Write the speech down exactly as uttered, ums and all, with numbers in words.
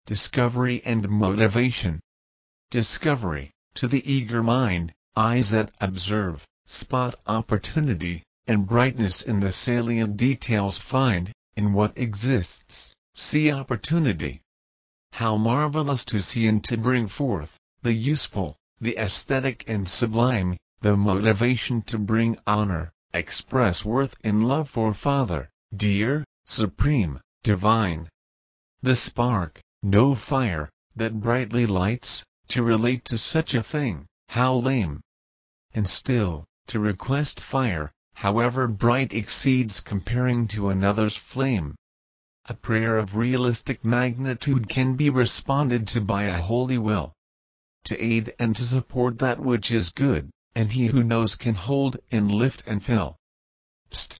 discovery and motivation. Discovery, to the eager mind, eyes that observe, spot opportunity, and brightness in the salient details find, in what exists, see opportunity. How marvelous to see and to bring forth, the useful, the aesthetic and sublime, the motivation to bring honor, express worth in love for Father, dear, supreme, divine. The spark, no fire, that brightly lights, to relate to such a thing, how lame. And still, to request fire, however bright exceeds comparing to another's flame. A prayer of realistic magnitude can be responded to by a holy will. To aid and to support that which is good, and he who knows can hold and lift and fill. Psst!